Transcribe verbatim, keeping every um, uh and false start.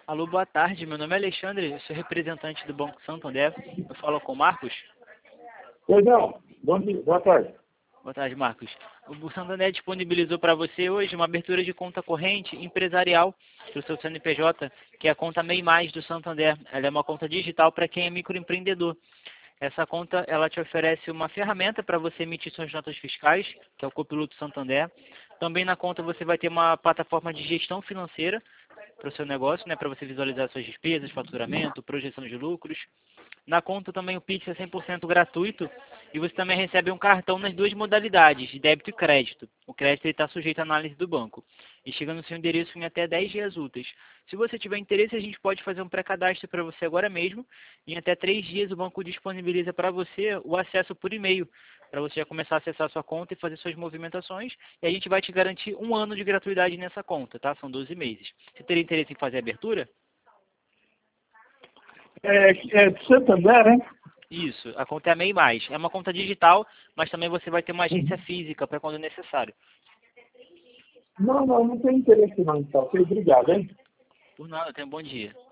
Alô, boa tarde. Meu nome é Alexandre, eu sou representante do Banco Santander. Eu falo com o Marcos. Pois não. Bom dia. Boa tarde. Boa tarde, Marcos. O Banco Santander disponibilizou para você hoje uma abertura de conta corrente empresarial para o seu C N P J, que é a conta MEI Mais do Santander. Ela é uma conta digital para quem é microempreendedor. Essa conta ela te oferece uma ferramenta para você emitir suas notas fiscais, que é o Copiloto Santander. Também na conta você vai ter uma plataforma de gestão financeira para o seu negócio, né, para você visualizar suas despesas, faturamento, projeção de lucros. Na conta também o Pix é cem por cento gratuito e você também recebe um cartão nas duas modalidades, de débito e crédito. O crédito está sujeito à análise do banco e chega no seu endereço em até dez dias úteis. Se você tiver interesse, a gente pode fazer um pré-cadastro para você agora mesmo. Em até três dias o banco disponibiliza para você o acesso por e-mail, para você já começar a acessar a sua conta e fazer suas movimentações. E a gente vai te garantir um ano de gratuidade nessa conta, tá? São doze meses. Você teria interesse em fazer a abertura? É, é do Santander, né? Isso, a conta é a MEI Mais. É uma conta digital, mas também você vai ter uma agência Uhum. física para quando necessário. Não, não, não tem interesse não, então. Ok, obrigado, hein? Por nada, tenha um bom dia.